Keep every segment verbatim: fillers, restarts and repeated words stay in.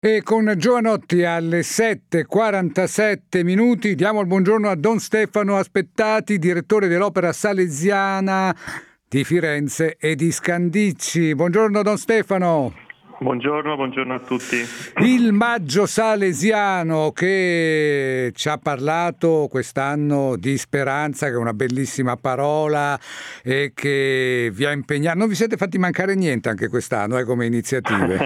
E con Giovanotti alle sette e quarantasette minuti diamo il buongiorno a Don Stefano Aspettati, direttore dell'Opera Salesiana di Firenze e di Scandicci. Buongiorno Don Stefano. Buongiorno, buongiorno a tutti. Il Maggio Salesiano che ci ha parlato quest'anno di speranza, che è una bellissima parola e che vi ha impegnato. Non vi siete fatti mancare niente anche quest'anno eh, come iniziative?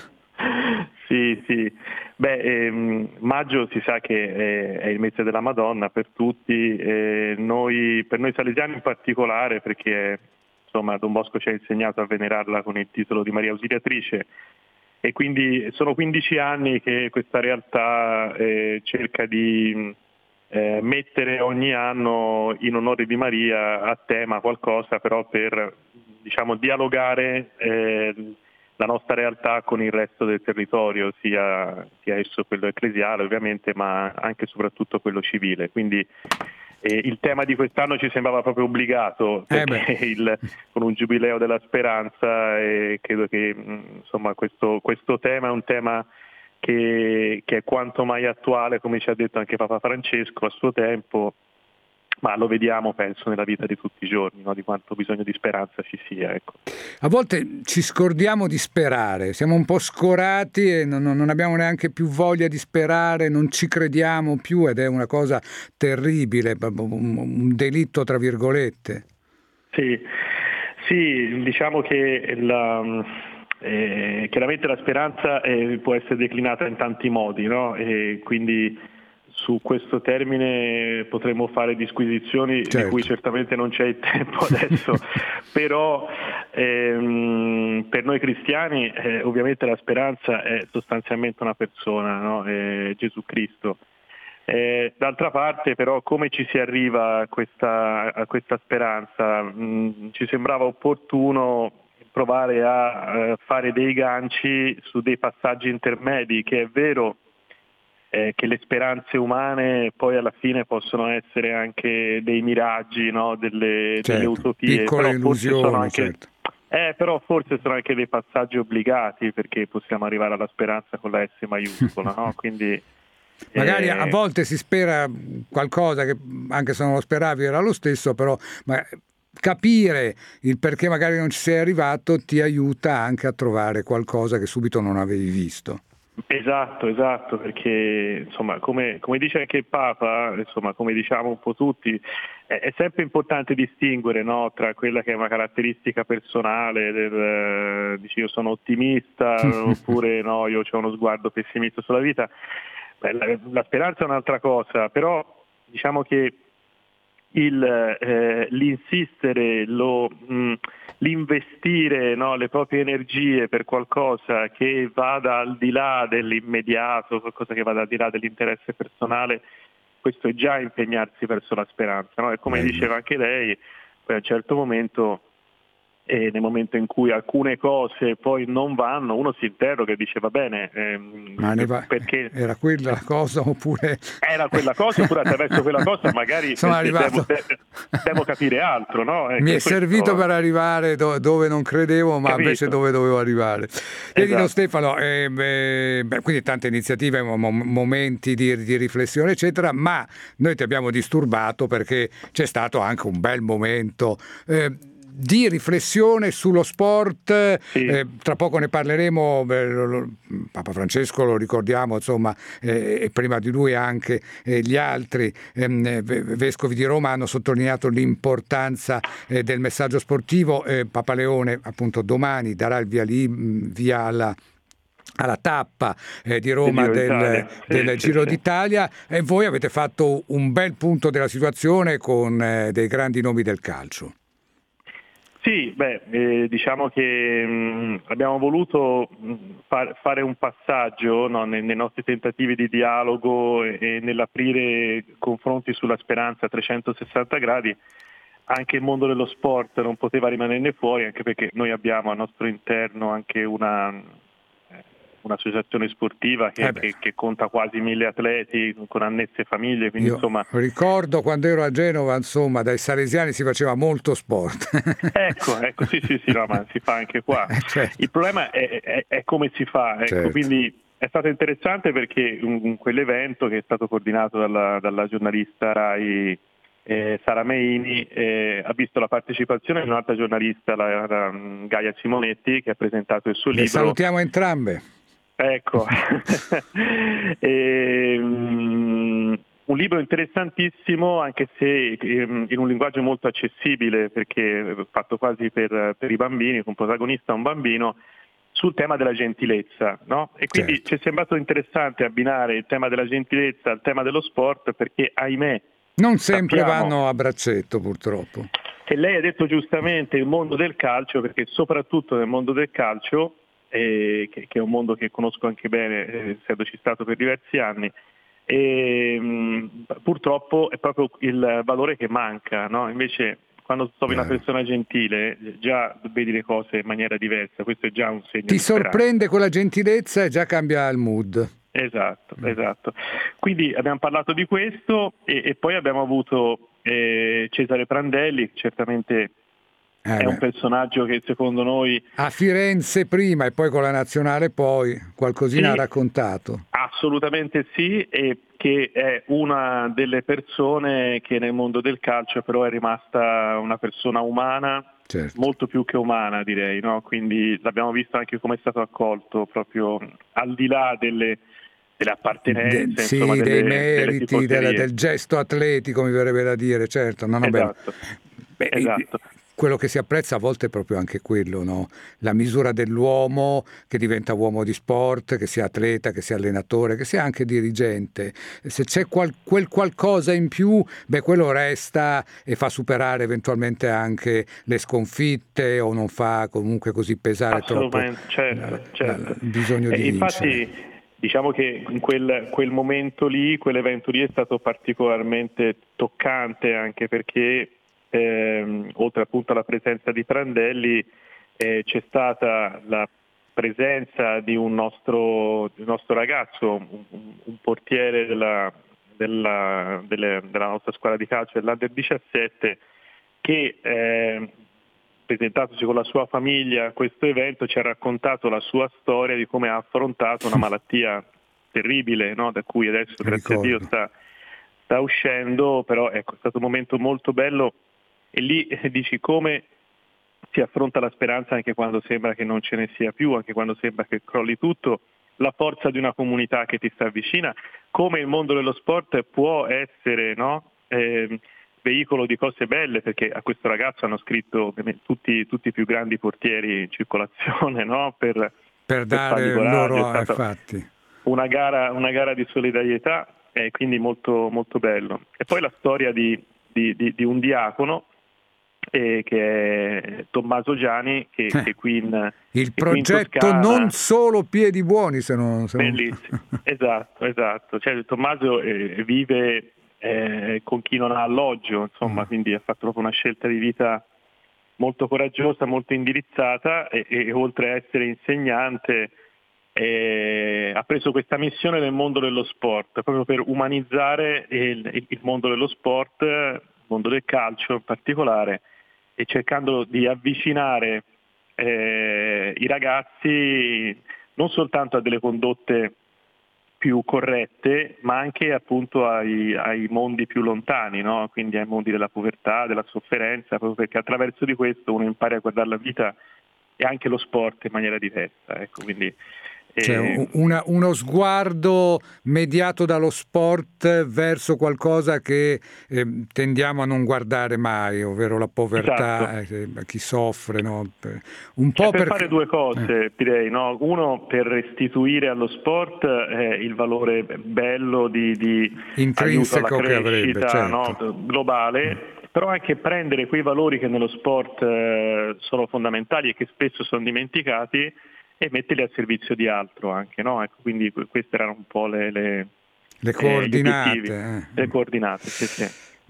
Sì, sì. Beh, ehm, maggio si sa che è, è il mese della Madonna per tutti, eh, noi, per noi salesiani in particolare, perché insomma Don Bosco ci ha insegnato a venerarla con il titolo di Maria Ausiliatrice, e quindi sono quindici anni che questa realtà eh, cerca di eh, mettere ogni anno in onore di Maria a tema qualcosa, però per diciamo dialogare eh, la nostra realtà con il resto del territorio, sia, sia esso quello ecclesiale ovviamente, ma anche e soprattutto quello civile. Quindi eh, il tema di quest'anno ci sembrava proprio obbligato, perché eh il, con un giubileo della speranza, e credo che insomma questo, questo tema è un tema che, che è quanto mai attuale, come ci ha detto anche Papa Francesco a suo tempo, ma lo vediamo penso nella vita di tutti i giorni, no? Di quanto bisogno di speranza ci sia. Ecco. A volte ci scordiamo di sperare, siamo un po' scorati e non, non abbiamo neanche più voglia di sperare, non ci crediamo più ed è una cosa terribile, un delitto tra virgolette. Sì, sì, diciamo che la... Eh, chiaramente la speranza eh, può essere declinata in tanti modi, no? E quindi su questo termine potremmo fare disquisizioni, certo, di cui certamente non c'è il tempo adesso, però ehm, per noi cristiani eh, ovviamente la speranza è sostanzialmente una persona, no? È Gesù Cristo. Eh, d'altra parte però come ci si arriva a questa, a questa speranza? Mh, ci sembrava opportuno provare a eh, fare dei ganci su dei passaggi intermedi, che è vero eh, che le speranze umane poi alla fine possono essere anche dei miraggi, no? delle, certo, delle utopie, piccole però illusioni, forse sono anche, certo. eh, però forse sono anche dei passaggi obbligati, perché possiamo arrivare alla speranza con la S maiuscola, no? Quindi magari a volte si spera qualcosa che anche se non lo speravi era lo stesso, però ma capire il perché magari non ci sei arrivato ti aiuta anche a trovare qualcosa che subito non avevi visto. Esatto, esatto, perché insomma come, come dice anche il Papa, insomma come diciamo un po' tutti, è, è sempre importante distinguere, no, tra quella che è una caratteristica personale del dici io sono ottimista oppure no, io ho uno sguardo pessimista sulla vita. Beh, la, la speranza è un'altra cosa, però diciamo che il, eh, l'insistere, lo, mh, l'investire, no, le proprie energie per qualcosa che vada al di là dell'immediato, qualcosa che vada al di là dell'interesse personale, questo è già impegnarsi verso la speranza, no? E come Bello. Diceva anche lei, poi a un certo momento, e nel momento in cui alcune cose poi non vanno, uno si interroga e dice va bene, ehm, ma ne va, perché era quella la cosa oppure era quella cosa oppure attraverso quella cosa magari sono arrivato... devo, devo capire altro, no? Ecco, mi è questo... servito per arrivare do, dove non credevo, ma Capito. Invece dove dovevo arrivare. Vedi, esatto. Stefano, eh, beh, beh, quindi tante iniziative, momenti di, di riflessione eccetera, ma noi ti abbiamo disturbato perché c'è stato anche un bel momento eh, di riflessione sullo sport, sì. eh, tra poco ne parleremo, beh, lo, lo, Papa Francesco lo ricordiamo, insomma, eh, e prima di lui anche eh, gli altri ehm, vescovi di Roma hanno sottolineato l'importanza eh, del messaggio sportivo. eh, Papa Leone appunto domani darà il via, lì, via alla alla tappa eh, di Roma Giro del, sì, del sì, Giro sì. d'Italia, e voi avete fatto un bel punto della situazione con eh, dei grandi nomi del calcio. Sì, beh, eh, diciamo che mh, abbiamo voluto mh, far, fare un passaggio, no, nei, nei nostri tentativi di dialogo e, e nell'aprire confronti sulla speranza a trecentosessanta gradi. Anche il mondo dello sport non poteva rimanerne fuori, anche perché noi abbiamo al nostro interno anche una un'associazione sportiva che, eh che, che conta quasi mille atleti con annesse famiglie, quindi Io insomma ricordo quando ero a Genova, insomma, dai salesiani si faceva molto sport. ecco, ecco, sì, sì, sì, no, ma si fa anche qua. Eh, certo. Il problema è, è, è come si fa, ecco, certo. quindi è stato interessante perché in quell'evento, che è stato coordinato dalla, dalla giornalista Rai eh, Sara Meini, eh, ha visto la partecipazione di un'altra giornalista, la, la Gaia Simonetti, che ha presentato il suo Le libro. salutiamo entrambe. Ecco, e, um, un libro interessantissimo, anche se um, in un linguaggio molto accessibile, perché fatto quasi per, per i bambini, con protagonista un bambino, sul tema della gentilezza, no? E quindi Certo. ci è sembrato interessante abbinare il tema della gentilezza al tema dello sport, perché ahimè non sempre sappiamo, vanno a braccetto, purtroppo. E lei ha detto giustamente il mondo del calcio, perché soprattutto nel mondo del calcio, eh, che, che è un mondo che conosco anche bene, eh, essendoci stato per diversi anni, e, mh, purtroppo è proprio il valore che manca, no? Invece quando trovi una Chiaro. persona gentile già vedi le cose in maniera diversa, questo è già un segno Ti di speranza. sorprende quella gentilezza e già cambia il mood. Esatto, esatto. Quindi abbiamo parlato di questo e, e poi abbiamo avuto eh, Cesare Prandelli, certamente Eh è un beh. personaggio che secondo noi... A Firenze prima e poi con la nazionale poi, qualcosina ha Sì, raccontato. assolutamente sì, e che è una delle persone che nel mondo del calcio però è rimasta una persona umana, Certo. molto più che umana direi, no? Quindi l'abbiamo visto anche come è stato accolto, proprio al di là delle, delle appartenenze, De, sì, insomma, dei delle, delle meriti, della, tifoserie. del gesto atletico, mi verrebbe da dire, certo. No, no, beh, Esatto, beh, esatto. quello che si apprezza a volte è proprio anche quello, no? La misura dell'uomo che diventa uomo di sport, che sia atleta, che sia allenatore, che sia anche dirigente. Se c'è qual, quel qualcosa in più, beh, quello resta e fa superare eventualmente anche le sconfitte o non fa comunque così pesare troppo Assolutamente, certo, la, la, certo. il bisogno Eh, di vincere. infatti diciamo che in quel, quel momento lì, quell'evento lì è stato particolarmente toccante, anche perché ehm, oltre appunto alla presenza di Prandelli eh, c'è stata la presenza di un nostro, di un nostro ragazzo, un, un portiere della, della, delle, della nostra squadra di calcio dell'Under diciassette, che eh, presentatosi con la sua famiglia a questo evento ci ha raccontato la sua storia di come ha affrontato una malattia terribile, no? Da cui adesso grazie a Dio Ricordo. sta, sta uscendo, però ecco, è stato un momento molto bello e lì eh, dici come si affronta la speranza anche quando sembra che non ce ne sia più, anche quando sembra che crolli tutto, la forza di una comunità che ti sta vicina, come il mondo dello sport può essere, no? eh, veicolo di cose belle, perché a questo ragazzo hanno scritto tutti, tutti i più grandi portieri in circolazione, no? per, Per per fargli dare coraggio, è loro, stata infatti. una gara, una gara di solidarietà e quindi molto, molto bello. E poi la storia di, di, di, di un diacono eh, che è Tommaso Giani, che, che, qui in, Il che qui in progetto Non Toscana... Solo Piedi Buoni, se non... Se non... Bellissimo, esatto, esatto. Cioè, Tommaso eh, vive eh, con chi non ha alloggio, insomma, quindi ha fatto proprio una scelta di vita molto coraggiosa, molto indirizzata e, e oltre a essere insegnante eh, ha preso questa missione nel mondo dello sport, proprio per umanizzare il, il mondo dello sport, il mondo del calcio in particolare, e cercando di avvicinare eh, i ragazzi non soltanto a delle condotte più corrette, ma anche appunto ai, ai mondi più lontani, no? Quindi ai mondi della povertà, della sofferenza, proprio perché attraverso di questo uno impara a guardare la vita e anche lo sport in maniera diversa. Ecco, quindi, Cioè, eh, una, uno sguardo mediato dallo sport verso qualcosa che eh, tendiamo a non guardare mai, ovvero la esatto. povertà, eh, chi soffre, no? Un È po' per perché... fare due cose, Eh. direi, no? Uno per restituire allo sport eh, il valore bello di, di aiuto alla Intrinseco che avrebbe, crescita, no? certo. globale, però anche prendere quei valori che nello sport eh, sono fondamentali e che spesso sono dimenticati e metterli al servizio di altro anche, no? Ecco, quindi queste erano un po' le, le, Le eh, gli obiettivi, coordinate. le Eh. coordinate, sì, sì.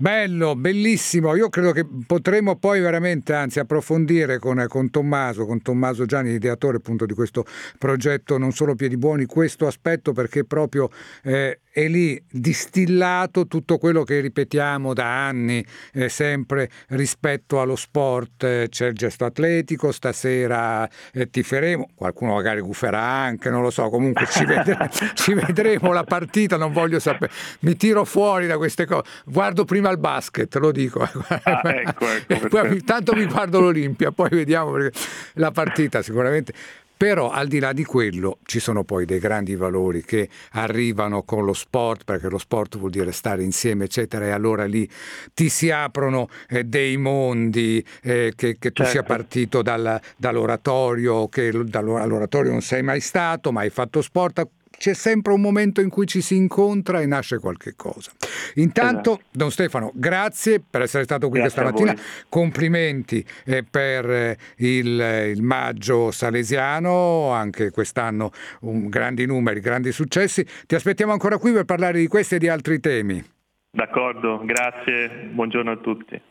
Bello, bellissimo. Io credo che potremo poi veramente, anzi, approfondire con, con Tommaso, con Tommaso Gianni, ideatore appunto di questo progetto Non Solo Piedi Buoni, questo aspetto, perché proprio eh, è lì distillato tutto quello che ripetiamo da anni, eh, sempre rispetto allo sport. Eh, c'è il gesto atletico, stasera eh, tiferemo, qualcuno magari guferà anche, non lo so, comunque ci, vedremo, ci vedremo la partita, non voglio sapere, mi tiro fuori da queste cose, guardo prima il basket, lo dico, ah, ecco, ecco, poi, tanto mi guardo l'Olimpia, poi vediamo, perché la partita sicuramente. Però al di là di quello ci sono poi dei grandi valori che arrivano con lo sport, perché lo sport vuol dire stare insieme, eccetera, e allora lì ti si aprono eh, dei mondi, eh, che, che tu certo. sia partito dal, dall'oratorio, che dall'oratorio non sei mai stato, ma hai fatto sport. C'è sempre un momento in cui ci si incontra e nasce qualche cosa. Intanto, esatto. Don Stefano, grazie per essere stato qui grazie questa mattina. Complimenti eh, per eh, il, il maggio salesiano, anche quest'anno un, grandi numeri, grandi successi. Ti aspettiamo ancora qui per parlare di questi e di altri temi. D'accordo, grazie, buongiorno a tutti.